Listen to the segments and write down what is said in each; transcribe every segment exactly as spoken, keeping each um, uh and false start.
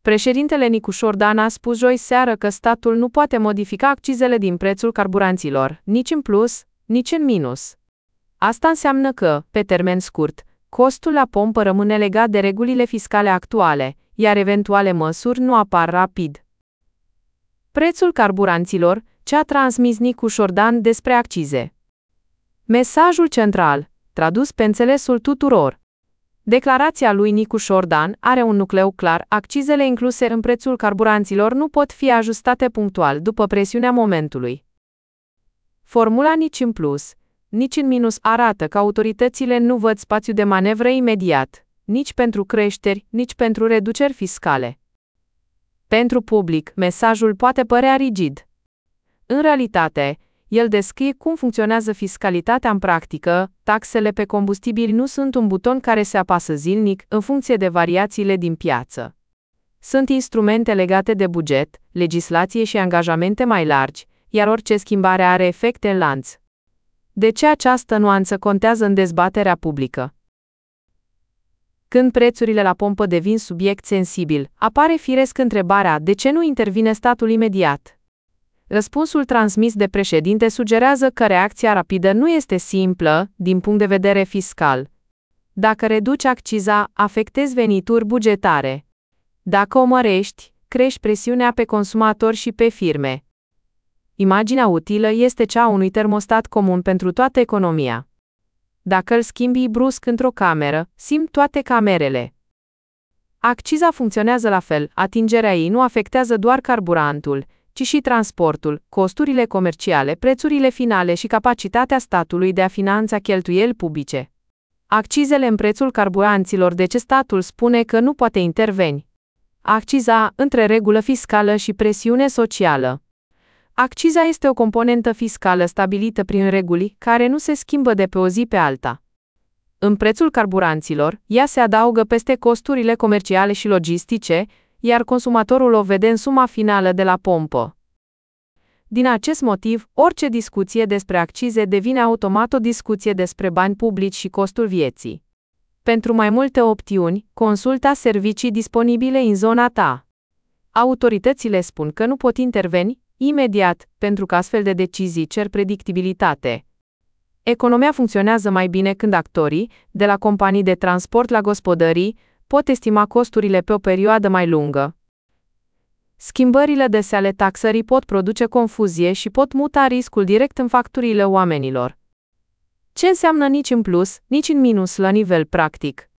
Președintele Nicușor Dan a spus joi seară că statul nu poate modifica accizele din prețul carburanților, nici în plus, nici în minus. Asta înseamnă că, pe termen scurt, costul la pompă rămâne legat de regulile fiscale actuale, iar eventuale măsuri nu apar rapid. Prețul carburanților, ce a transmis Nicușor Dan despre accize. Mesajul central, tradus pe înțelesul tuturor. Declarația lui Nicușor Dan are un nucleu clar: accizele incluse în prețul carburanților nu pot fi ajustate punctual după presiunea momentului. Formula nici în plus, nici în minus arată că autoritățile nu văd spațiu de manevră imediat, nici pentru creșteri, nici pentru reduceri fiscale. Pentru public, mesajul poate părea rigid. În realitate, el descrie cum funcționează fiscalitatea în practică. Taxele pe combustibili nu sunt un buton care se apasă zilnic, în funcție de variațiile din piață. Sunt instrumente legate de buget, legislație și angajamente mai largi, iar orice schimbare are efecte în lanț. De ce această nuanță contează în dezbaterea publică? Când prețurile la pompă devin subiect sensibil, apare firesc întrebarea: de ce nu intervine statul imediat? Răspunsul transmis de președinte sugerează că reacția rapidă nu este simplă, din punct de vedere fiscal. Dacă reduci acciza, afectezi venituri bugetare. Dacă o mărești, crești presiunea pe consumatori și pe firme. Imaginea utilă este cea a unui termostat comun pentru toată economia. Dacă îl schimbi brusc într-o cameră, simt toate camerele. Acciza funcționează la fel: atingerea ei nu afectează doar carburantul, ci și transportul, costurile comerciale, prețurile finale și capacitatea statului de a finanța cheltuieli publice. Accizele în prețul carburanților: de ce statul spune că nu poate interveni? Acciza, între regulă fiscală și presiune socială. Acciza este o componentă fiscală stabilită prin reguli, care nu se schimbă de pe o zi pe alta. În prețul carburanților, ea se adaugă peste costurile comerciale și logistice, iar consumatorul o vede în suma finală de la pompă. Din acest motiv, orice discuție despre accize devine automat o discuție despre bani publici și costul vieții. Pentru mai multe opțiuni, consulta servicii disponibile în zona ta. Autoritățile spun că nu pot interveni imediat, pentru că astfel de decizii cer predictibilitate. Economia funcționează mai bine când actorii, de la companii de transport la gospodării, pot estima costurile pe o perioadă mai lungă. Schimbările dese ale taxării pot produce confuzie și pot muta riscul direct în facturile oamenilor. Ce înseamnă nici în plus, nici în minus la nivel practic?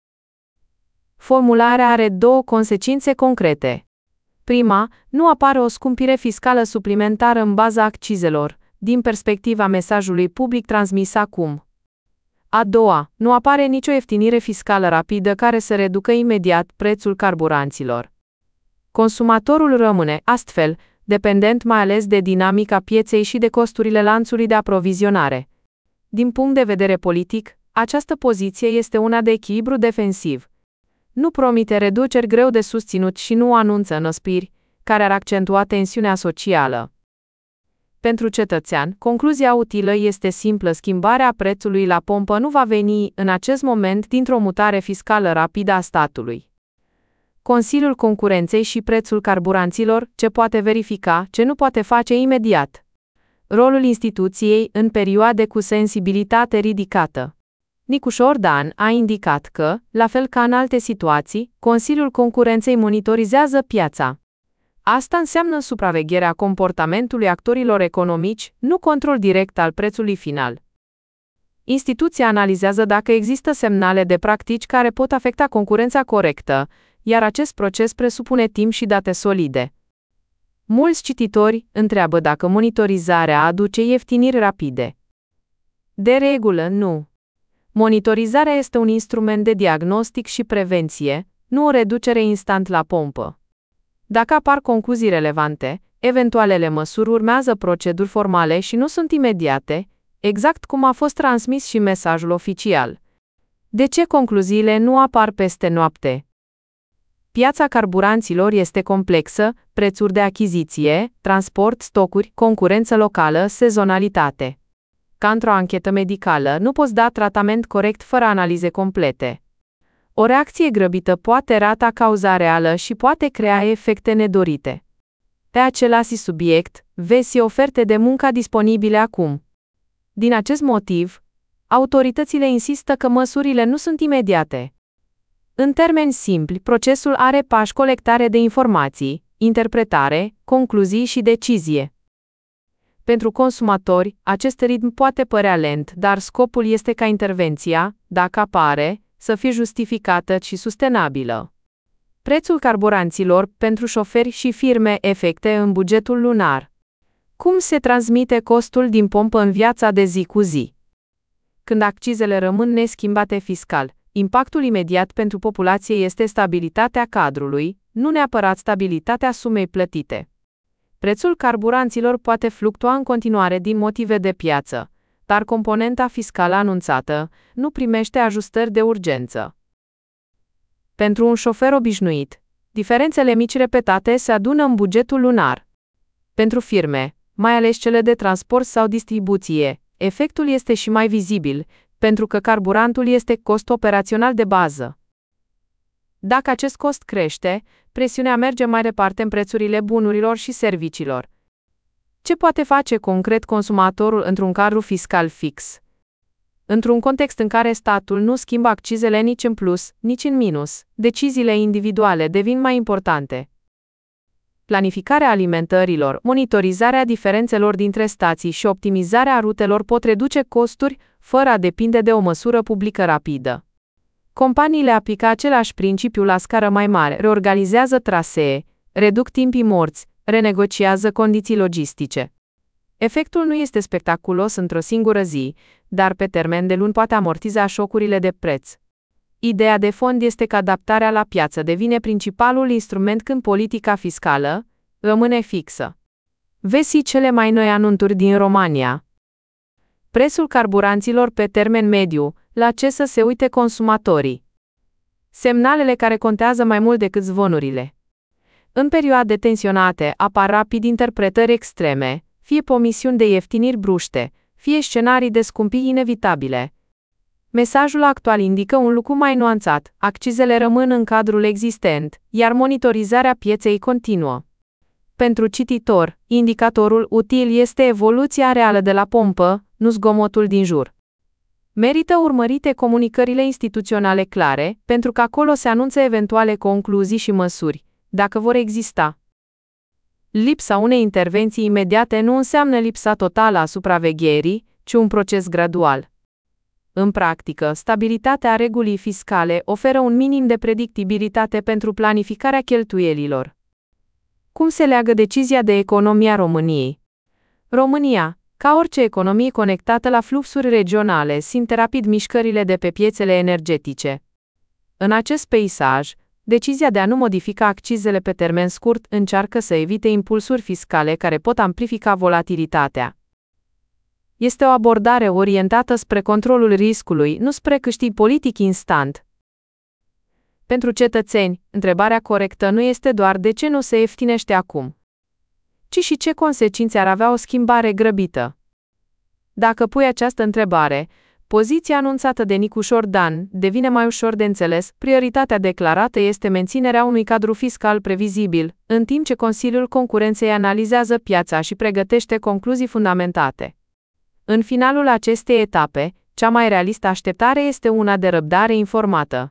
Formularea are două consecințe concrete. Prima, nu apare o scumpire fiscală suplimentară în baza accizelor, din perspectiva mesajului public transmis acum. A doua, nu apare nicio ieftinire fiscală rapidă care să reducă imediat prețul carburanților. Consumatorul rămâne, astfel, dependent mai ales de dinamica pieței și de costurile lanțului de aprovizionare. Din punct de vedere politic, această poziție este una de echilibru defensiv. Nu promite reduceri greu de susținut și nu anunță înăspriri, care ar accentua tensiunea socială. Pentru cetățean, concluzia utilă este simplă: schimbarea prețului la pompă nu va veni în acest moment dintr-o mutare fiscală rapidă a statului. Consiliul Concurenței și prețul carburanților: ce poate verifica, ce nu poate face imediat. Rolul instituției în perioade cu sensibilitate ridicată. Nicușor Dan a indicat că, la fel ca în alte situații, Consiliul Concurenței monitorizează piața. Asta înseamnă supravegherea comportamentului actorilor economici, nu control direct al prețului final. Instituția analizează dacă există semnale de practici care pot afecta concurența corectă, iar acest proces presupune timp și date solide. Mulți cititori întreabă dacă monitorizarea aduce ieftiniri rapide. De regulă, nu. Monitorizarea este un instrument de diagnostic și prevenție, nu o reducere instant la pompă. Dacă apar concluzii relevante, eventualele măsuri urmează proceduri formale și nu sunt imediate, exact cum a fost transmis și mesajul oficial. De ce concluziile nu apar peste noapte? Piața carburanților este complexă: prețuri de achiziție, transport, stocuri, concurență locală, sezonalitate. Ca într-o anchetă medicală, nu poți da tratament corect fără analize complete. O reacție grăbită poate rata cauza reală și poate crea efecte nedorite. Pe același subiect, vezi oferte de muncă disponibile acum. Din acest motiv, autoritățile insistă că măsurile nu sunt imediate. În termeni simpli, procesul are pași: colectare de informații, interpretare, concluzii și decizie. Pentru consumatori, acest ritm poate părea lent, dar scopul este ca intervenția, dacă apare, să fie justificată și sustenabilă. Prețul carburanților pentru șoferi și firme, efecte în bugetul lunar. Cum se transmite costul din pompă în viața de zi cu zi? Când accizele rămân neschimbate fiscal, impactul imediat pentru populație este stabilitatea cadrului, nu neapărat stabilitatea sumei plătite. Prețul carburanților poate fluctua în continuare din motive de piață, dar componenta fiscală anunțată nu primește ajustări de urgență. Pentru un șofer obișnuit, diferențele mici repetate se adună în bugetul lunar. Pentru firme, mai ales cele de transport sau distribuție, efectul este și mai vizibil, pentru că carburantul este cost operațional de bază. Dacă acest cost crește, presiunea merge mai departe în prețurile bunurilor și serviciilor. Ce poate face concret consumatorul într-un cadru fiscal fix? Într-un context în care statul nu schimbă accizele nici în plus, nici în minus, deciziile individuale devin mai importante. Planificarea alimentărilor, monitorizarea diferențelor dintre stații și optimizarea rutelor pot reduce costuri, fără a depinde de o măsură publică rapidă. Companiile aplică același principiu la scară mai mare, reorganizează trasee, reduc timpii morți, renegociază condiții logistice. Efectul nu este spectaculos într-o singură zi, dar pe termen de luni poate amortiza șocurile de preț. Ideea de fond este că adaptarea la piață devine principalul instrument când politica fiscală rămâne fixă. Vezi cele mai noi anunțuri din România. Prețul carburanților pe termen mediu, la ce să se uite consumatorii. Semnalele care contează mai mult decât zvonurile. În perioade tensionate apar rapid interpretări extreme, fie promisiuni de ieftiniri bruște, fie scenarii de scumpiri inevitabile. Mesajul actual indică un lucru mai nuanțat: accizele rămân în cadrul existent, iar monitorizarea pieței continuă. Pentru cititor, indicatorul util este evoluția reală de la pompă, nu zgomotul din jur. Merită urmărite comunicările instituționale clare, pentru că acolo se anunță eventuale concluzii și măsuri, dacă vor exista. Lipsa unei intervenții imediate nu înseamnă lipsa totală a supravegherii, ci un proces gradual. În practică, stabilitatea regulii fiscale oferă un minim de predictibilitate pentru planificarea cheltuielilor. Cum se leagă decizia de economia României? România, ca orice economie conectată la fluxuri regionale, simte rapid mișcările de pe piețele energetice. În acest peisaj, decizia de a nu modifica accizele pe termen scurt încearcă să evite impulsuri fiscale care pot amplifica volatilitatea. Este o abordare orientată spre controlul riscului, nu spre câștig politic instant. Pentru cetățeni, întrebarea corectă nu este doar de ce nu se ieftinește acum, ci și ce consecințe ar avea o schimbare grăbită. Dacă pui această întrebare, poziția anunțată de Nicușor Dan devine mai ușor de înțeles. Prioritatea declarată este menținerea unui cadru fiscal previzibil, în timp ce Consiliul Concurenței analizează piața și pregătește concluzii fundamentate. În finalul acestei etape, cea mai realistă așteptare este una de răbdare informată.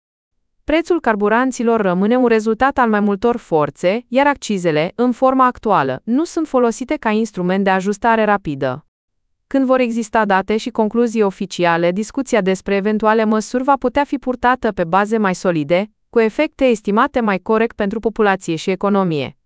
Prețul carburanților rămâne un rezultat al mai multor forțe, iar accizele, în forma actuală, nu sunt folosite ca instrument de ajustare rapidă. Când vor exista date și concluzii oficiale, discuția despre eventuale măsuri va putea fi purtată pe baze mai solide, cu efecte estimate mai corect pentru populație și economie.